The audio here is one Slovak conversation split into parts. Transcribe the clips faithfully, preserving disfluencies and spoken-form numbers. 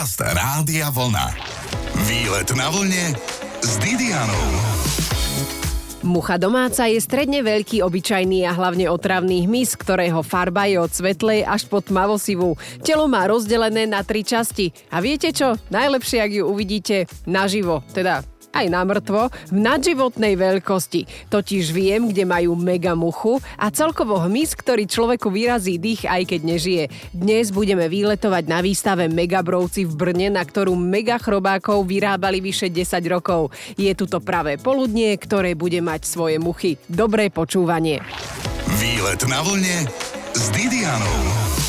Podcast Rádia Vlna. Výlet na vlne s Didianou. Mucha domáca je stredne veľký, obyčajný a hlavne otravný hmyz, ktorého farba je od svetlej až po tmavosivú. Telo má rozdelené na tri časti. A viete čo? Najlepšie, ak ju uvidíte naživo, teda aj na mŕtvo, v nadživotnej veľkosti. Totiž viem, kde majú mega muchu a celkovo hmyz, ktorý človeku vyrazí dých, aj keď nežije. Dnes budeme výletovať na výstave Megabrovci v Brne, na ktorú mega chrobákov vyrábali vyše desať rokov. Je tu to pravé poludnie, ktoré bude mať svoje muchy. Dobré počúvanie. Výlet na vlne s Didianou.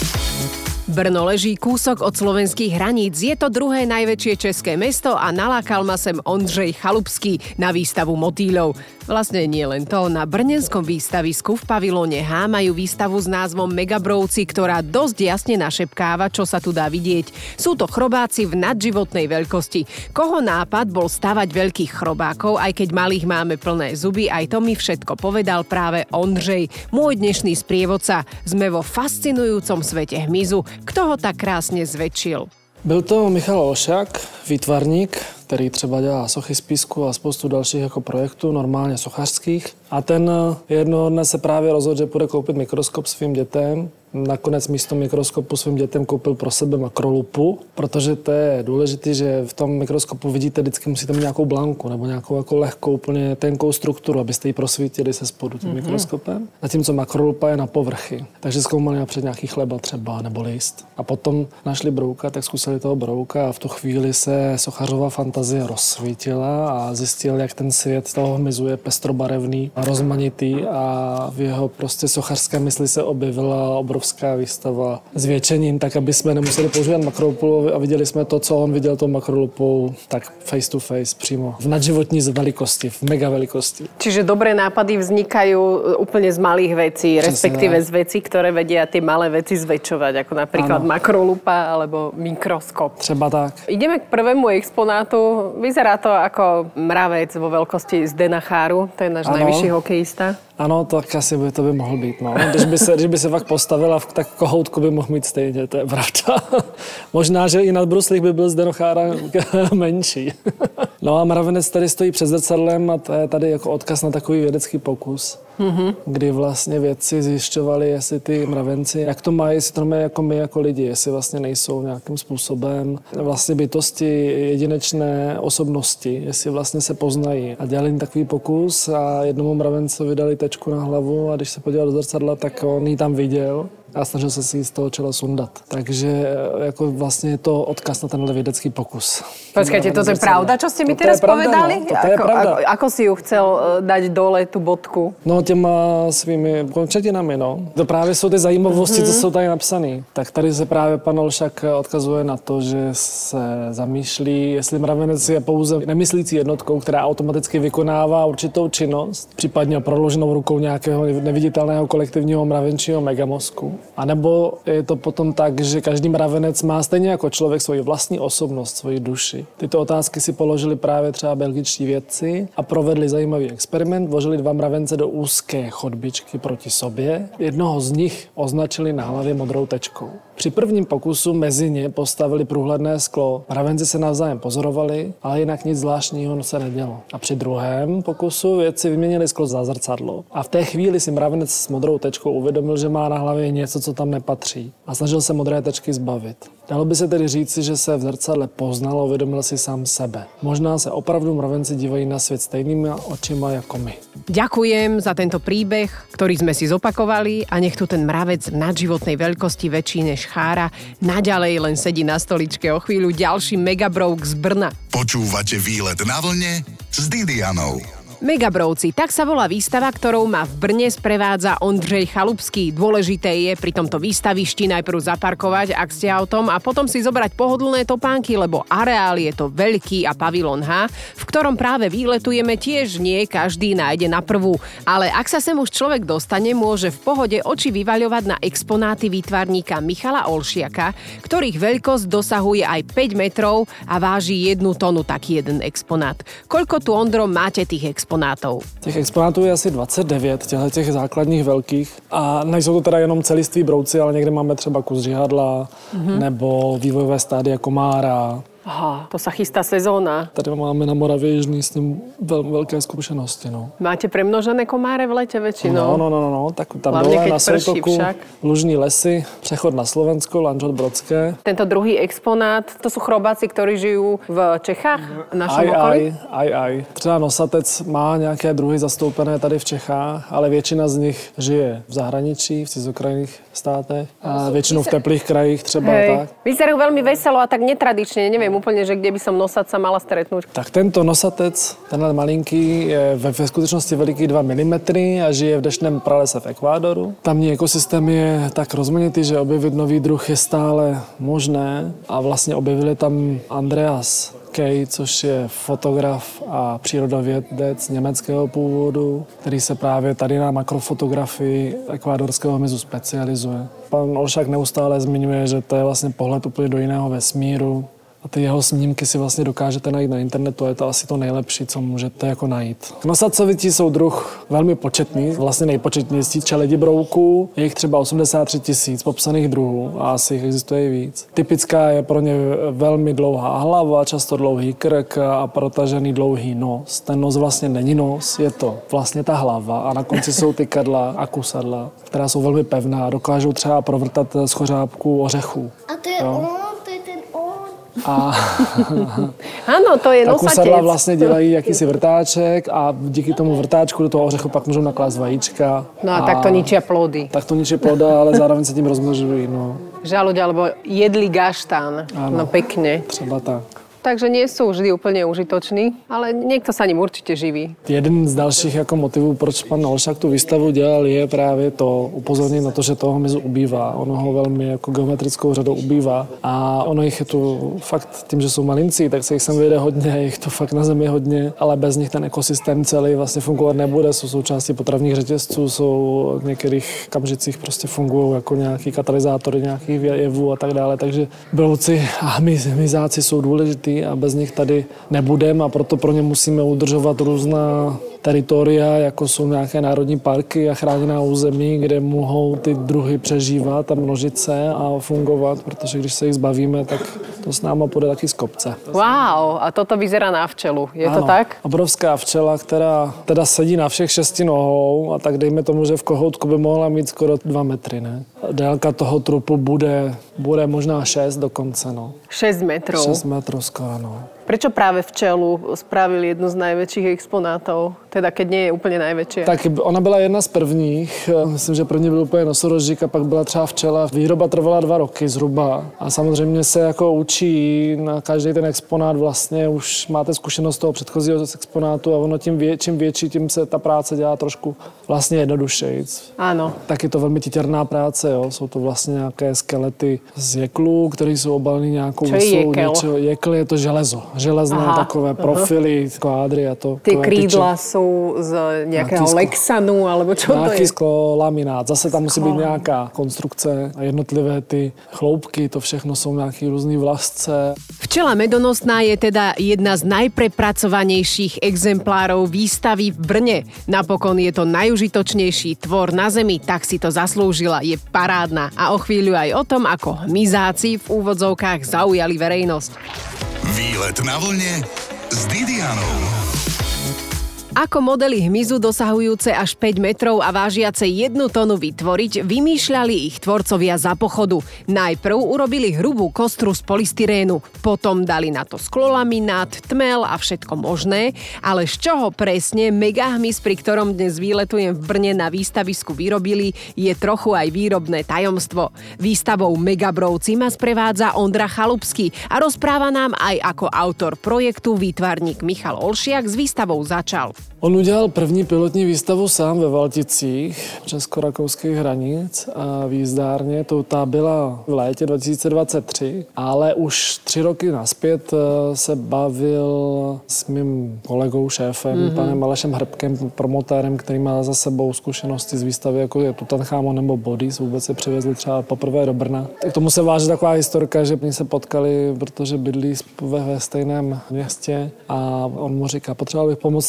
Brno leží kúsok od slovenských hraníc. Je to druhé najväčšie české mesto a nalákal ma sem Ondřej Chalupský na výstavu motýľov. Vlastne nie len to, na brnenskom výstavisku v pavilóne H majú výstavu s názvom Megabrovci, ktorá dosť jasne našepkáva, čo sa tu dá vidieť. Sú to chrobáci v nadživotnej veľkosti. Koho nápad bol stavať veľkých chrobákov, aj keď malých máme plné zuby, aj to mi všetko povedal práve Ondřej, môj dnešný sprievodca. Sme vo fascinujúcom svete hmyzu. Kto ho tak krásně zvětšil? Byl to Michal Olšák, výtvarník, který třeba dělá sochy z písku a spoustu dalších jako projektů, normálně sochařských. A ten jednoho dne se právě rozhodl, že půjde koupit mikroskop svým dětem. Nakonec místo mikroskopu svým dětem koupil pro sebe makrolupu, protože to je důležité, že v tom mikroskopu vidíte, vždycky musíte mít nějakou blanku nebo nějakou jako lehkou, úplně tenkou strukturu, abyste ji prosvítili se spodu tím mm-hmm. mikroskopem. Zatímco makrolupa je na povrchy. Takže zkoumali napřed nějaký chleba třeba nebo list. A potom našli brouka, tak zkusili toho brouka a v tu chvíli se sochařová fantazie rozsvítila a zjistil, jak ten svět toho hmyzu je pestrobarevný a rozmanitý a v jeho prostě sochařské mysli se objevila obrovská výstava s většením, tak aby jsme nemuseli používat makrolupu a viděli jsme to, co on viděl tou makrolupou, tak face to face přímo v nadživotní velikosti, v mega velikosti. Čiže dobré nápady vznikajú úplne z malých vecí, přesně respektíve tak. Z vecí, ktoré vedia tie malé veci zväčšovať, ako napríklad ano. Makrolupa alebo mikroskop. Třeba tak. Ideme k prvému exponátu. Vyzerá to ako mravec vo veľkosti Zdena Cháru, to je náš ano. najvyšší hokejista. Ano, tak asi by to by mohl být, no. Když by se, když by se fakt postavila, tak kohoutku by mohl mít stejně, to je pravda. Možná, že i nad bruslích by byl Zdeno Chára menší. No a mravenec tady stojí před zrcadlem a to je tady jako odkaz na takový vědecký pokus, mm-hmm. kdy vlastně vědci zjišťovali, jestli ty mravenci, jak to mají, jestli to mají jako my, jako lidi, jestli vlastně nejsou nějakým způsobem vlastně bytosti, jedinečné osobnosti, jestli vlastně se poznají. A dělali takový pokus a jednomu mravenci vydali tečku na hlavu a když se podíval do zrcadla, tak on ji tam viděl a snažil se si z toho čela sundat. Takže jako vlastně je to odkaz na tenhle vědecký pokus. Počkajte, toto je pravda, čo ste mi teraz povedali? No, to je pravda. Ako, ako si ju chcel dať dole, tú bodku? No těma svými končetinami, no. To právě jsou ty zajímavosti, mm-hmm. co jsou tady napsané. Tak tady se právě pan Olšák odkazuje na to, že se zamýšlí, jestli mravenec je pouze nemyslící jednotkou, která automaticky vykonává určitou činnost, případně proloženou rukou nějakého neviditelného kolektivního mravenčího megamozku. A nebo je to potom tak, že každý mravenec má stejně jako člověk svoji vlastní osobnost, svoji duši. Tyto otázky si položili právě třeba belgičtí vědci a provedli zajímavý experiment. Vložili dva mravence do úzké chodbičky proti sobě. Jednoho z nich označili na hlavě modrou tečkou. Při prvním pokusu mezi ně postavili průhledné sklo. Mravenci se navzájem pozorovali, ale jinak nic zvláštního se nedělo. A při druhém pokusu vědci vyměnili sklo za zrcadlo. A v té chvíli si mravenec s modrou tečkou uvědomil, že má na hlavě něco, co tam nepatří. A snažil se modré tečky zbavit. Dalo by se tedy říci, že se v zrcadle poznal a uvědomil si sám sebe. Možná se opravdu mravenci dívají na svět stejnými očima jako my. Ďakujem za tento príbeh, ktorý sme si zopakovali a nech tu ten mravec v nadživotnej veľkosti väčší než Chára naďalej len sedí na stoličke. O chvíľu ďalší megabrouk z Brna. Počúvate Výlet na vlne s Didianou. Megabrovci, tak sa volá výstava, ktorou ma v Brne sprevádza Ondřej Chalupský. Dôležité je pri tomto výstavišti najprv zaparkovať, ak ste autom, a potom si zobrať pohodlné topánky, lebo areál je to veľký a pavilón H, v ktorom práve výletujeme, tiež nie každý nájde na prvú. Ale ak sa sem už človek dostane, môže v pohode oči vyvaľovať na exponáty výtvarníka Michala Olšiaka, ktorých veľkosť dosahuje aj päť metrov a váži jednu tonu taký jeden exponát. Koľko tu, Ondro, máte tých exponátov? exponátov. Těch exponátů je asi dvacet devět, těchto těch základních velkých. A nejsou to teda jenom celiství brouci, ale někde máme třeba kus žihadla, mm-hmm. nebo vývojové stádia komára. Aha, to sa chystá sezóna. Tady máme na Moravě Jižní s ním veľmi veľké skúsenosti. No. Máte premnožené komáre v lete väčšinou? No, no, no, no. Tak tam hlavne, dole na Soutoku, Lužní lesy, přechod na Slovensko, Lanžhot Brodské. Tento druhý exponát, to sú chrobáci, ktorí žijú v Čechách, v našom aj, okolí? Aj, aj, aj. Třeba nosatec má nějaké druhy zastoupené tady v Čechách, ale většina z nich žije v zahraničí, v cizokrajných státech a většinou v teplých krajích třeba. Hej. Tak. Vyzerajú veľmi veselo a tak netradične, neviem úplne, že kde by som nosaca mala stretnúť. Tak tento nosatec, tenhle malinký, je ve, ve skutečnosti veliký dva milimetry a žije v deštném pralese v Ekvádoru. Tamní ekosystém je tak rozmanitý, že objevit nový druh je stále možné a vlastně objevili tam Andreas Kay, což je fotograf a přírodovědec německého původu, který se právě tady na makrofotografii ekvádorského hmyzu specializuje. Pan Olšák neustále zmiňuje, že to je vlastně pohled úplně do jiného vesmíru. A ty jeho snímky si vlastně dokážete najít na internetu a je to asi to nejlepší, co můžete jako najít. Nosacovití jsou druh velmi početný, vlastně nejpočetnější čeledi brouků. Je jich třeba osmdesát tři tisíc popsaných druhů a asi jich existuje i víc. Typická je pro ně velmi dlouhá hlava, často dlouhý krk a protažený dlouhý nos. Ten nos vlastně není nos, je to vlastně ta hlava a na konci jsou ty kadla a kusadla, která jsou velmi pevná, dokážou třeba provrtat schořápku ořechů. A to je jo? on, to je ten on. A ano, to je nosatec. Kusadla vlastně dělají jakýsi vrtáček a díky tomu vrtáčku do toho ořechu pak můžou naklást vajíčka. No a, a tak to ničia plody. Tak to ničí ploda, ale zároveň se tím rozmnožují. No. Žaluď alebo jedlý gaštán. Ano, no pekne. Třeba tak. Takže nie sú vždy úplne užitoční, ale niekto sa ním určite živí. Jeden z dalších jako motivů, proč pan Olšák tu výstavu dělal, je právě to upozornit na to, že toho hmyzu ubývá. Ono ho velmi jako geometrickou řadou ubývá. A ono jich je tu fakt tím, že jsou malincí, tak se jich sem vyjde hodně, jich to fakt na zemi hodně, ale bez nich ten ekosystém celý vlastně fungovat nebude. Jsou součástí potravních řetězců, jsou v některých kamžicích prostě fungují jako nějaký katalyzátory nějakých jevů a tak dále. Takže brouci a hmyzáci jsou důležitý a bez nich tady nebudeme a proto pro ně musíme udržovat různá teritoria, jako jsou nějaké národní parky a chráněná území, kde mohou ty druhy přežívat a množit se a fungovat, protože když se jich zbavíme, tak to s náma půjde taky z kopce. Wow, a toto vyzerá na včelu, je ano, to tak? Obrovská včela, která teda sedí na všech šesti nohou a tak dejme tomu, že v kohoutku by mohla mít skoro dva metry, ne? Délka toho trupu bude, bude možná šest dokonce, no. šesť metrov? šesť metrov skoro, no. Prečo práve včelu spravili jednu z najväčších exponátov? Teda keď nie je úplne najväčšia. Tak ona byla jedna z prvních. Myslím, že první byl úplně nosorožík a pak byla třeba včela. Výroba trvala dva roky zhruba. A samozřejmě se jako učí na každý ten exponát vlastně už máte zkušenost toho předchozího exponátu a ono tím vě, čím větší, tím se ta práce dělá trošku vlastně jednodušejc. Ano. Tak je to velmi titěrná práce, jo. Jsou to vlastně nějaké skelety z jeklů, které jsou obaleny nějakou Čo je jekel? Něčeho. Jekl je to železo. Železné aha, takové profily, aha. kvádry a to. Ty krídla sú z nejakého sklo, lexanu, alebo čo to je? Nejaký sklolaminát. Zase tam musí být nějaká konstrukce a jednotlivé ty chloupky, to všechno jsou nějaký různý vlasce. Včela medonosná je teda jedna z najprepracovanejších exemplárov výstavy v Brne. Napokon je to najužitočnejší tvor na Zemi, tak si to zaslúžila, je parádna. A o chvíľu aj o tom, ako hmyzáci v úvodzovkách zaujali verejnosť. Výlet na vlne s Didianou. Ako modely hmyzu dosahujúce až päť metrov a vážiace jednu tonu vytvoriť, vymýšľali ich tvorcovia za pochodu. Najprv urobili hrubú kostru z polystyrénu, potom dali na to sklolaminát, tmel a všetko možné, ale z čoho presne megahmyz, pri ktorom dnes výletujem v Brne na výstavisku vyrobili, je trochu aj výrobné tajomstvo. Výstavou Megabrovci ma sprevádza Ondra Chalupský a rozpráva nám aj ako autor projektu výtvarník Michal Olšiak s výstavou začal. On udělal první pilotní výstavu sám ve Valticích, česko-rakouských hranic a v jízdárně. To ta byla v létě dva tisíce dvacet tři, ale už tři roky nazpět se bavil s mým kolegou, šéfem, mm-hmm. panem Alešem Hrbkem, promotérem, který má za sebou zkušenosti z výstavy, jako je Tutanchamon nebo Bodies. Vůbec se přivezli třeba poprvé do Brna. K tomu se váže taková historka, že oni se potkali, protože bydlí ve stejném městě a on mu říká, potřeboval bych pomoct s takovou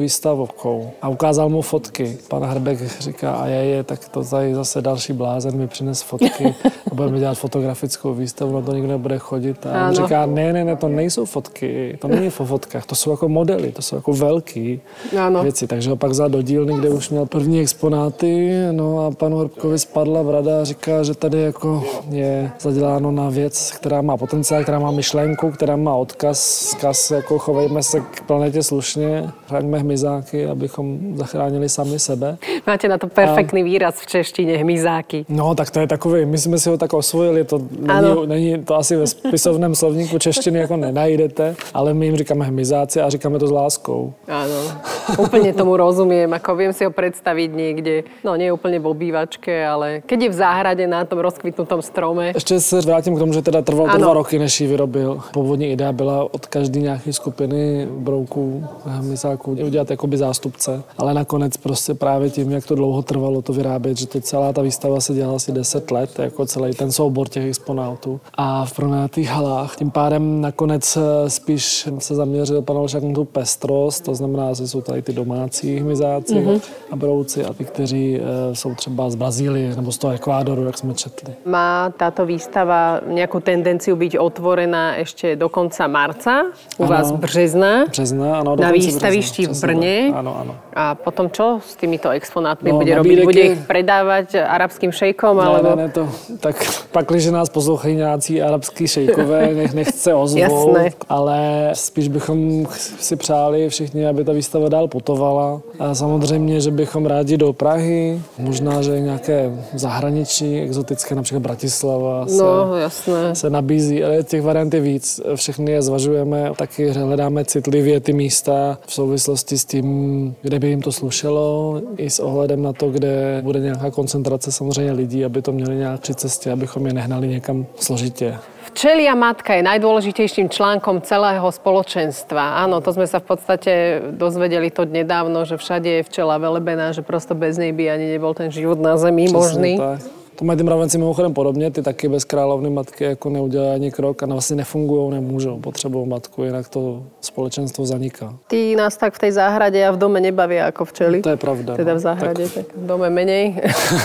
výstavkou a ukázal mu fotky. Pan Hrbek říká, a je, je, tak to tady zase další blázen mi přines fotky a budeme dělat fotografickou výstavu, no to nikdo nebude chodit. A on říká, ne, ne, ne, to nejsou fotky, to není po fotkách, to jsou jako modely, to jsou jako velký ano. věci. Takže ho pak vzal do dílny, kde už měl první exponáty, no a panu Hrbkovi spadla brada a říká, že tady jako je zaděláno na věc, která má potenciál, která má myšlenku, která má odkaz, zkaz, jako chovejme se k planetě slušně, chraňme hmyzáky, abychom zachránili sami sebe. Máte na to perfektný a... výraz v češtině, hmyzáky. No, tak to je takový, my jsme si ho tak osvojili, to není, není to asi ve spisovném slovníku češtiny jako nenajdete, ale my jim říkáme hmyzáci a říkáme to s láskou. Áno, úplne tomu rozumiem, ako viem si ho predstaviť niekde, no nie úplne v obývačke, ale keď je v záhrade na tom rozkvitnutom strome. Ještě se vrátím k tomu, že teda trvalo to dva roky, než ji vyrobil. Původní idea byla od každé nějaké skupiny brouků, hmyzáků udělat jakoby zástupce, ale nakonec prostě právě tím, jak to dlouho trvalo to vyrábět, že to celá ta výstava se dělala asi deset let, jako celý ten soubor těch exponátů a v pronajatých halách. Tím pádem nakonec spíš se zaměřil pan Olšák na tu pestrost, to znamená, že jsou tady ty domácí hmyzáci mm-hmm. a brouci a ty, kteří e, jsou třeba z Brazílie nebo z toho Ekvádoru, jak jsme četli. Má táto výstava nejakú tendenciu byť otvorená ešte do konca marca? U ano, vás Března? Března, ano. Na výstavišti v Brne. Áno, áno. A potom čo s týmito exponátmi no, bude robiť? Bude ich predávať arabským šejkom? Ne, alebo... ne, ne, to, tak pakliže nás poslouchají nějací arabský šejkové, nech, nech se ozvou. Jasné. Ale spíš bychom si přáli všichni, aby ta výstava dál putovala. A samozřejmě, že bychom rádi do Prahy, možná, že nějaké zahraničí, exotické, například Bratislava se, no, jasné. se nabízí. Ale těch variant je víc. Všechny je zvažujeme, taky hledáme citlivě ty místa v souvislosti s tím, kde by jim to slušelo, i s ohledem na to, kde bude nějaká koncentrace samozřejmě lidí, aby to měli nějak při cestě, abychom je nehnali někam složitě. Včelia matka je najdôležitejším článkom celého spoločenstva. Áno, to sme sa v podstate dozvedeli to nedávno, že všade je včela velebená, že prosto bez nej by ani nebol ten život na zemi možný. Tak. To mají ty mravenci mimochodem podobně, ty taky bez královny matky jako neudělají ani krok a vlastně nefungují, nemůžou, potřebují matku, jinak to společenstvo zaniká. Ty nás tak v tej záhrade a v dome nebavia ako včely. To je pravda. Teda v záhrade, tak, tak v dome menej.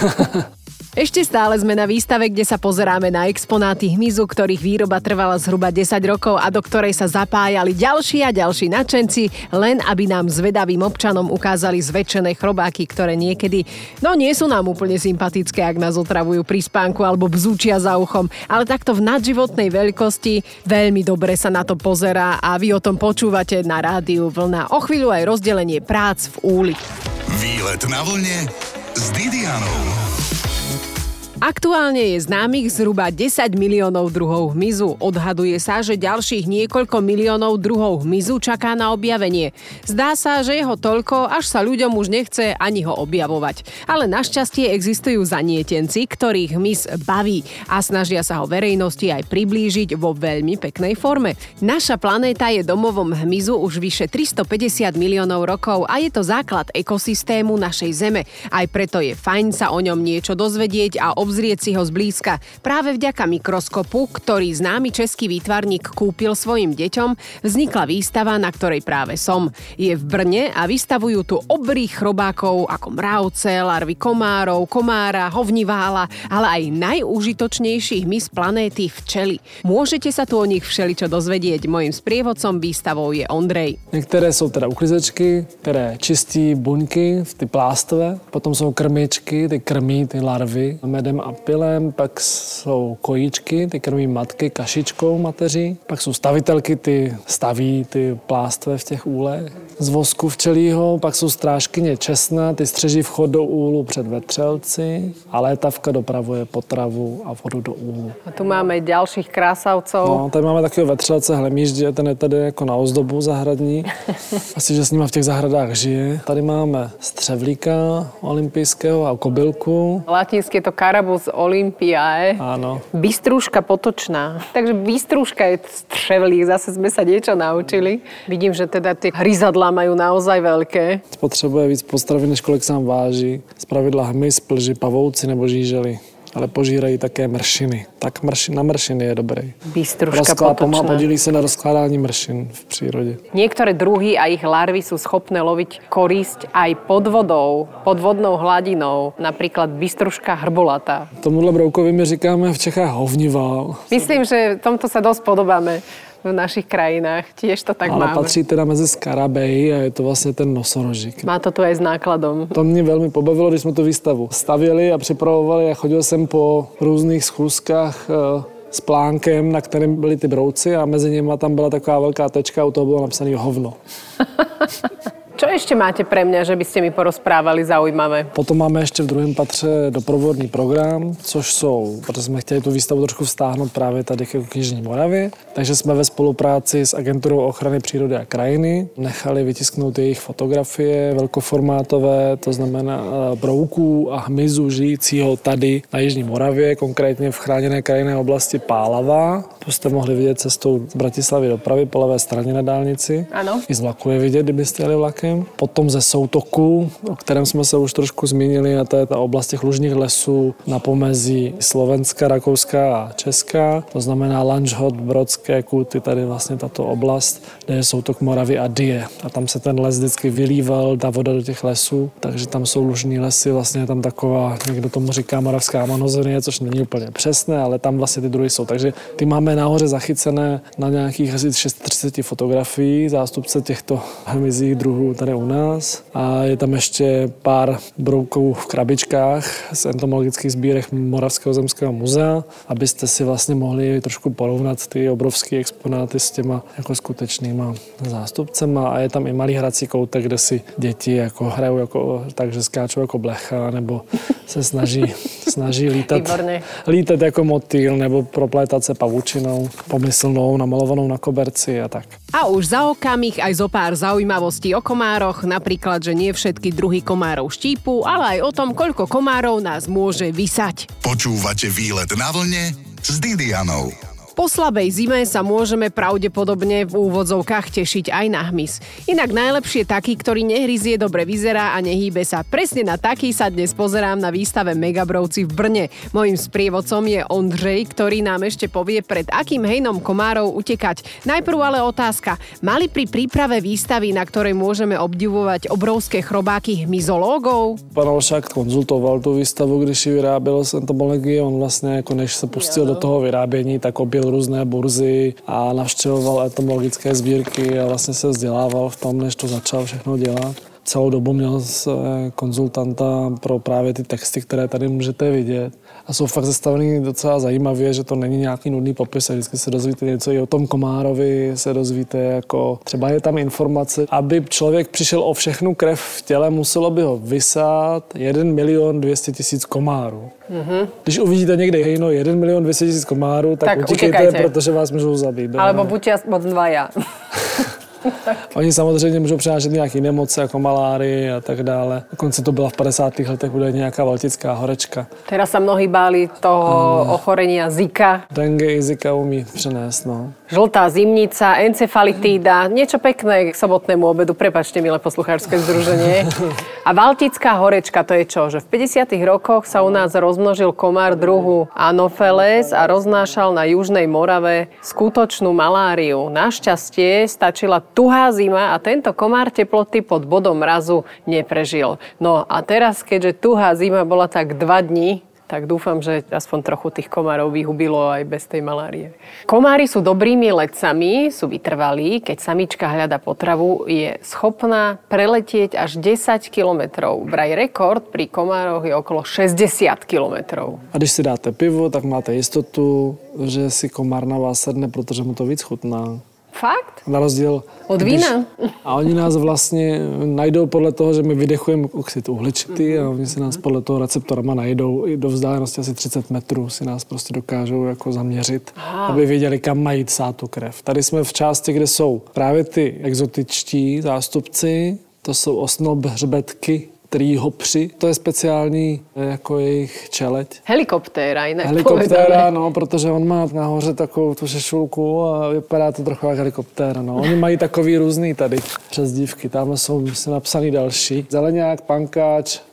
Ešte stále sme na výstave, kde sa pozeráme na exponáty hmyzu, ktorých výroba trvala zhruba desať rokov a do ktorej sa zapájali ďalší a ďalší nadšenci, len aby nám zvedavým občanom ukázali zväčšené chrobáky, ktoré niekedy, no nie sú nám úplne sympatické, ak nás otravujú pri spánku alebo bzúčia za uchom, ale takto v nadživotnej veľkosti veľmi dobre sa na to pozerá a vy o tom počúvate na rádiu Vlna. O chvíľu aj rozdelenie prác v úli. Výlet na vlne s Didianou. Aktuálne je známych zhruba desať miliónov druhov hmyzu. Odhaduje sa, že ďalších niekoľko miliónov druhov hmyzu čaká na objavenie. Zdá sa, že jeho toľko, až sa ľuďom už nechce ani ho objavovať. Ale našťastie existujú zanietenci, ktorých hmyz baví a snažia sa ho verejnosti aj priblížiť vo veľmi peknej forme. Naša planéta je domovom hmyzu už vyše tristopäťdesiat miliónov rokov a je to základ ekosystému našej Zeme. Aj preto je fajn sa o ňom niečo dozvedieť a obzrieť si ho zblízka. Práve vďaka mikroskopu, ktorý známy český výtvarník kúpil svojim deťom, vznikla výstava, na ktorej práve som. Je v Brne a vystavujú tu obrých chrobákov ako mravce, larvy komárov, komára, hovnivála, ale aj najúžitočnejší hmyz planéty včely. Môžete sa tu o nich všeličo dozvedieť. Mojím sprievodcom výstavou je Ondrej. Některé jsou teda uklizečky, které čistí buňky, ty plástové, potom jsou krmičky, ty krmí ty larvy medem a pilem, pak jsou kojíčky, ty krmí matky kašičkou mateří, pak jsou stavitelky, ty staví ty plástve v těch úlech z vosku včelího, pak jsou strážkyně česna, ty střeží vchod do úlu před vetřelci a létavka dopravuje potravu a vodu do úlu. A tu máme ďalších krásavcov. No, tady máme takového vetřelce hlemíždě, ten je tady jako na ozdobu zahradní. Asi, že s nima v těch zahradách žije. Tady máme střevlíka olympijského a kobylku. Latinské je to Carabus olympiae. Áno. Bystrúška potočná. Takže bystrúška je střevlík, zase sme sa niečo naučili. Vidím, že teda tie hryzadlá majú naozaj veľké. Potřebuje víc potravy, než kolik sám váží. Zpravidla hmyz, plži, pavouci nebo žížely. ale požírají také mršiny. Tak mrši, na mršiny je dobrý. Bystruška potočná. Podílí sa na rozkládání mršin v přírode. Niektoré druhy a ich larvy sú schopné loviť korisť aj pod vodou, pod vodnou hladinou, napríklad bystruška hrbolatá. Tomuhle broukovi my říkáme v Čechách hovnival. Myslím, že tomto sa dosť podobáme v našich krajinách. Tiež to tak ale máme. Ale patří teda mezi skarabei a je to vlastně ten nosorožík. Má to tu aj s nákladom. To mě velmi pobavilo, když jsme tu výstavu stavěli a připravovali a chodil jsem po různých schůzkách s plánkem, na kterém byly ty brouci a mezi nimi tam byla taková velká tečka a u toho bylo napsané hovno. Čo ešte máte pre mňa, že by ste mi porozprávali zaujímavé? Potom máme ještě v druhém patře doprovodný program, což jsou, protože jsme chtěli tu výstavu trošku vztáhnout právě tady k Jižní Moravě, takže jsme ve spolupráci s Agenturou ochrany přírody a krajiny nechali vytisknout jejich fotografie velkoformátové, to znamená brouků a hmyzu žijícího tady na Jižní Moravě, konkrétně v chráněné krajinné oblasti Pálava. To jste mohli vidět cestou z Bratislavy do Pravy po levé straně na dálnici. Ano. I z vlaku je vidět, kdybyste jeli vlakem. Potom ze Soutoku, o kterém jsme se už trošku zmínili, a to je ta oblast těch lužních lesů na pomezí Slovenska, Rakouska a Česka. To znamená Lanžhot, Brodské Kúty, tady vlastně tato oblast, kde je Soutok Moravy a Dyje. A tam se ten les vždycky vylíval, ta voda do těch lesů, takže tam jsou lužní lesy, vlastně je tam taková, někdo tomu říká moravská Amazonie, což není úplně přesné, ale tam vlastně ty druhy jsou. Takže ty máme nahoře zachycené na nějakých asi třicet šest fotografií zástupce těchto hmyzích druhů tady u nás. A je tam ještě pár brouků v krabičkách z entomologických sbírek Moravského zemského muzea, abyste si vlastně mohli trošku porovnat ty obrovské exponáty s těma jako skutečnýma zástupcema. A je tam i malý hrací koutek, kde si děti jako hrajou jako, takže skáčou jako blecha, nebo se snaží, snaží lítat, lítat jako motýl, nebo proplétat se pavučinou pomyslnou, namalovanou na koberci a tak. A už za okamih aj zo pár zaujímavostí o komároch, napríklad, že nie všetky druhy komárov štípu, ale aj o tom, koľko komárov nás môže vysať. Počúvate Výlet na vlne s Didianou. Po slabej zime sa môžeme pravdepodobne v úvodzovkách tešiť aj na hmyz. Inak najlepšie taký, ktorý nehryzie, dobre vyzerá a nehýbe sa. Presne na taký sa dnes pozerám na výstave Megabrovci v Brne. Mojím sprievodcom je Ondřej, ktorý nám ešte povie, pred akým hejnom komárov utekať. Najprv ale otázka. Mali pri príprave výstavy, na ktorej môžeme obdivovať obrovské chrobáky hmyzológov? Pan Olšák konzultoval tu výstavu, když ji vyráběl z entomologie. On vlastně, jako než se pustil do toho vyrábění, tak objel různé burzy a navštěvoval entomologické sbírky a vlastně se vzdělával v tom, než to začal všechno dělat. Celou dobu měl konzultanta pro právě ty texty, které tady můžete vidět. A jsou fakt zastavený docela zajímavě, že to není nějaký nudný popis a vždycky se dozvíte něco i o tom komárovi, se dozvíte jako, třeba je tam informace, aby člověk přišel o všechnu krev v těle, muselo by ho vysát jeden milion dvě stě tisíc komárů. Mm-hmm. Když uvidíte někde hejno jeden milion dvě stě tisíc komárů, tak, tak utíkejte, utěkajte, protože vás můžou zabít. Alebo buďte aspoň dvaja. Oni samozřejmě můžou přenášet nějaké nemoce, jako malárii a tak dále. Dokonce to byla v padesátých letech, bude nějaká baltická horečka. Teraz sa mnohí báli toho um, ochorenia Zika. Dengue i Zika umí přenést, no. Žltá zimnica, encefalitída, niečo pekné k sobotnému obedu. Prepáčte, milé posluchárske združenie. A baltická horečka, to je čo? Že v päťdesiatych rokoch sa u nás rozmnožil komár druhu Anopheles a roznášal na Južnej Morave skutočnú maláriu. Našťastie stačila tuhá zima a tento komár teploty pod bodom mrazu neprežil. No a teraz, keďže tuhá zima bola tak dva dni, tak dúfam, že aspoň trochu tých komárov vyhubilo aj bez tej malárie. Komári sú dobrými letcami, sú vytrvalí. Keď samička hľada potravu, je schopná preletieť až desať kilometrov. Vraj rekord pri komároch je okolo šesťdesiat kilometrov. A když si dáte pivo, tak máte jistotu, že si komár na vás sedne, protože mu to víc chutná. Fakt? Na rozdíl od vína. A oni nás vlastně najdou podle toho, že my vydechujeme oxid uhličitý a oni si nás podle toho receptorama najdou. I do vzdálenosti asi třicet metrů si nás prostě dokážou jako zaměřit, aha, aby věděli, kam mají sát tu krev. Tady jsme v části, kde jsou právě ty exotičtí zástupci, to jsou osnobhřbetky, trýhopři. To je speciální jako jejich čeleď. Helikoptéra, jinak Helikoptéra, povedané. No, protože on má nahoře takovou tu šešulku a vypadá to trochu jak helikoptéra, no. Oni mají takový různý tady přezdívky. Tam jsou si napsaný další. Zeleňák, pankáč,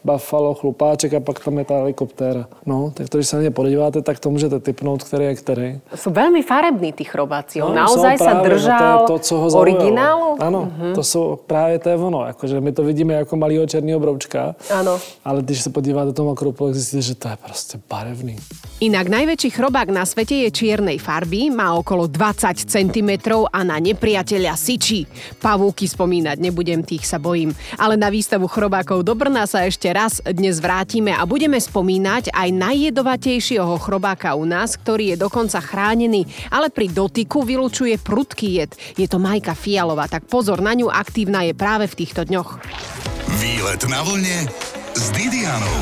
Buffalo, chlupáček a pak tam je ta helikoptéra. No, tak to, když se na ně podíváte, tak to můžete tipnout, který je který. Sú veľmi farební tí chrobáci. On No, naozaj jsou sa právě, držal no to je to, co ho zaujalo. originálu? Ano, mm-hmm. to jsou právě to je ono. Jakože my to vidíme jako malýho černýho broučka. Áno. Ale když se podíváte do toho makropolu, zjistíte, že to je prostě barevný. Inak najväčší chrobák na svete je čiernej farby, má okolo dvadsať centimetrov a na nepriateľa syčí. Pavúky spomínať nebudem, tých sa bojím. Ale na výstavu chrobákov do Brna sa ešte raz dnes vrátime a budeme spomínať aj najjedovatejšieho chrobáka u nás, ktorý je dokonca chránený, ale pri dotyku vylučuje prudký jed. Je to Majka Fialová, tak pozor na ňu, aktívna je práve v týchto dňoch. Výlet na vlne s Didianou.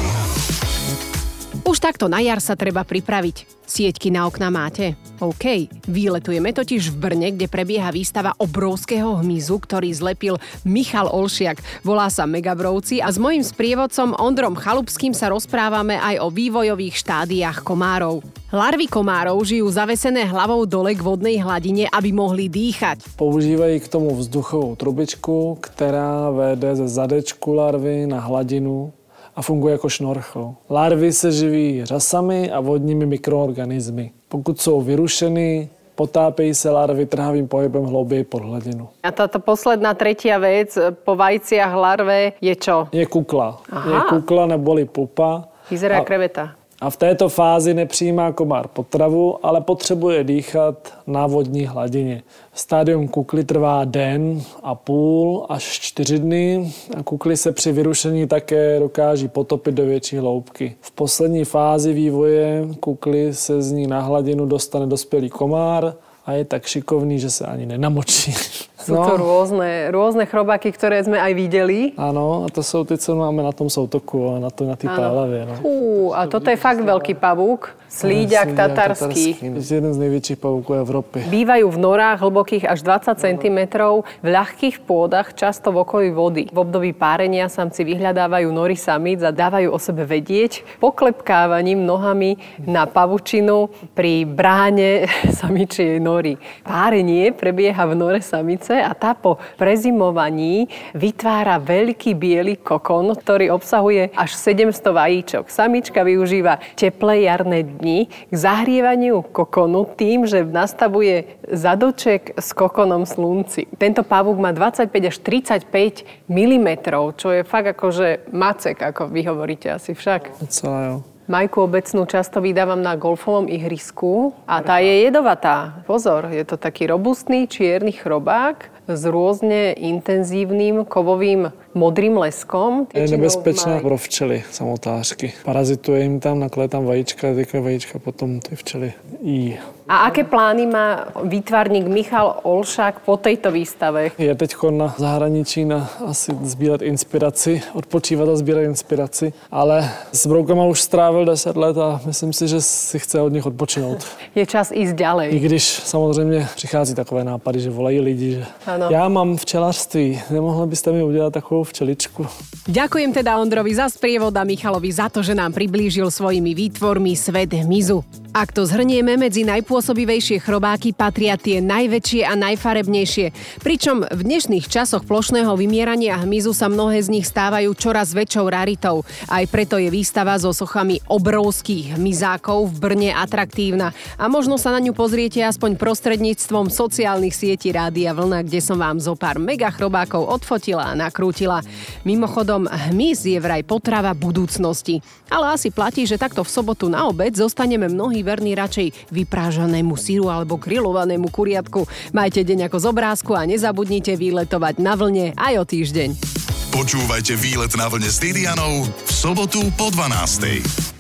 Už takto na jar sa treba pripraviť. Sieťky na okná máte? OK. Výletujeme totiž v Brne, kde prebieha výstava obrovského hmyzu, ktorý zlepil Michal Olšiak. Volá sa Megabrovci a s mojím sprievodcom Ondrom Chalupským sa rozprávame aj o vývojových štádiách komárov. Larvy komárov žijú zavesené hlavou dole k vodnej hladine, aby mohli dýchať. Používají k tomu vzduchovou trubičku, která vede ze zadečku larvy na hladinu a funguje jako šnorchel. Larvy se živí řasami a vodními mikroorganismy. Pokud jsou vyrušeny, potápejí se larvy trhavým pohybem hlouběji pod hladinu. A táto posledná tretia vec po vajciach larve je čo? Je kukla. Aha. Je kukla neboli pupa. Vyzerá A- kreveta. A v této fázi nepřijímá komár potravu, ale potřebuje dýchat na vodní hladině. Stádium kukly trvá den a půl až čtyři dny a kukly se při vyrušení také dokáží potopit do větší hloubky. V poslední fázi vývoje kukly se z ní na hladinu dostane dospělý komár a je tak šikovný, že se ani nenamočí. Sú to rôzne, rôzne chrobáky, ktoré sme aj videli. Áno, a to sú tí, co máme na tom soutoku a na, to, na té pálavě. No. Fú, a toto je fakt veľký pavúk. Slíďak tatarský. Je jeden z největších pavúkov Európy. Bývajú v norách hlbokých až dvadsať centimetrov, v ľahkých pôdach, často v okolí vody. V období párenia samci vyhľadávajú nory samíc a dávajú o sebe vedieť poklepkávaním nohami na pavučinu pri bráne samičej nory. Párenie prebieha v nore samice a tá po prezimovaní vytvára veľký biely kokon, ktorý obsahuje až sedemsto vajíčok. Samička využíva teplé jarné dni k zahrievaniu kokonu tým, že nastavuje zadoček s kokonom slunci. Tento pavúk má dvadsaťpäť až tridsaťpäť milimetrov, čo je fakt akože macek, ako vy hovoríte asi však. Celé, jo. Majku obecnú často vydávam na golfovom ihrisku a tá je jedovatá. Pozor, je to taký robustný čierny chrobák s rôzne intenzívnym kovovým modrým leskom. Je nebezpečná pro včely, samotářky. Parazituje jim tam, nakladá tam vajíčka, ty vajíčka potom ty včely jí. A aké plány má výtvarník Michal Olšák po tejto výstave? Je teď na zahraničí na asi sbírat inspiraci, odpočívat a sbírat inspiraci, ale s broukama už strávil deset let a myslím si, že si chce od nich odpočinout. Je čas ísť ďalej. I když samozřejmě přichází takové nápady, že volají lidi, že ano. Já mám včelařství, nemohli byste mi udělat takovou včeličku? Ďakujem teda Ondrovi za sprievod a Michalovi za to, že nám priblížil svojimi výtvormi svet hmyzu. Ak to zhrnieme, medzi najpôsobivejšie chrobáky patria tie najväčšie a najfarebnejšie. Pričom v dnešných časoch plošného vymierania hmyzu sa mnohé z nich stávajú čoraz väčšou raritou. Aj preto je výstava so sochami obrovských hmyzákov v Brne atraktívna. A možno sa na ňu pozriete aspoň prostredníctvom sociálnych sietí Rádia Vlna, kde som vám zo pár mega chrobákov odfotila a nakrútila. Mimochodom, hmyz je vraj potrava budúcnosti. Ale asi platí, že takto v sobotu na obed zostaneme mnohí verní radšej vyprážanému syru alebo grillovanému kuriatku. Majte deň ako z obrázku a nezabudnite výletovať na vlne aj o týždeň. Počúvajte Výlet na vlne s Didianou v sobotu po dvanástej.